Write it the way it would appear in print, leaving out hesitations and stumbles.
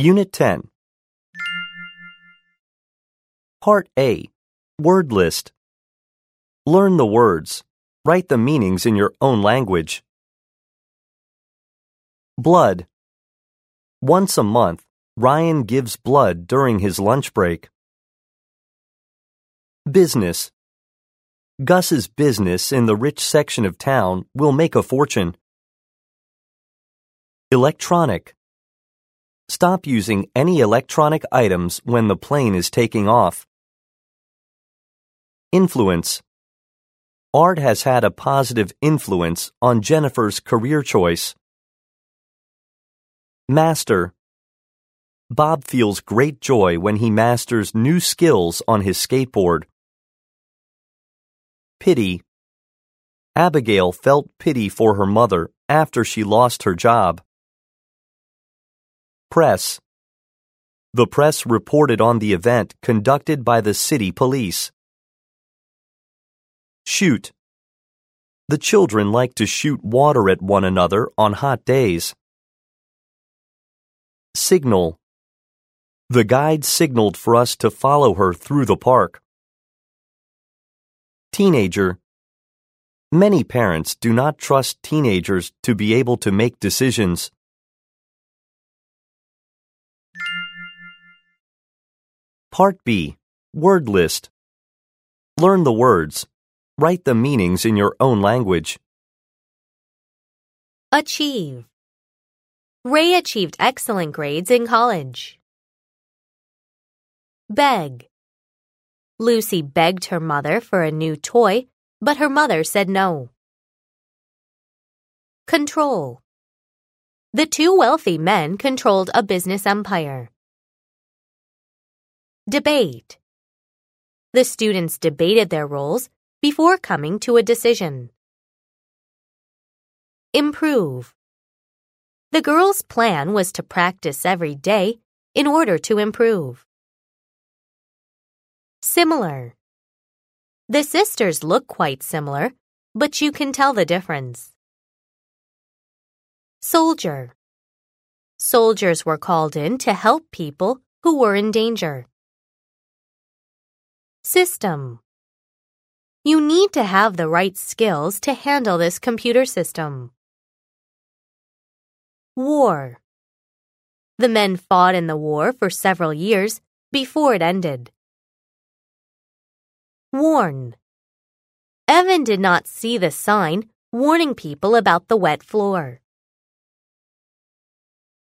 Unit 10. Part A. Word list. Learn the words. Write the meanings in your own language. Blood. Once a month, Ryan gives blood during his lunch break. Business. Gus's business in the rich section of town will make a fortune. Electronic. Stop using any electronic items when the plane is taking off. Influence. Art has had a positive influence on Jennifer's career choice. Master. Bob feels great joy when he masters new skills on his skateboard. Pity. Abigail felt pity for her mother after she lost her job. Press. The press reported on the event conducted by the city police. Shoot. The children like to shoot water at one another on hot days. Signal. The guide signaled for us to follow her through the park. Teenager. Many parents do not trust teenagers to be able to make decisions. Part B. Word list. Learn the words. Write the meanings in your own language. Achieve. Ray achieved excellent grades in college. Beg. Lucy begged her mother for a new toy, but her mother said no. Control. The two wealthy men controlled a business empire. Debate. The students debated their roles before coming to a decision. Improve. The girls' plan was to practice every day in order to improve. Similar. The sisters look quite similar, but you can tell the difference. Soldier. Soldiers were called in to help people who were in danger. System. You need to have the right skills to handle this computer system. War. The men fought in the war for several years before it ended. Warn. Evan did not see the sign warning people about the wet floor.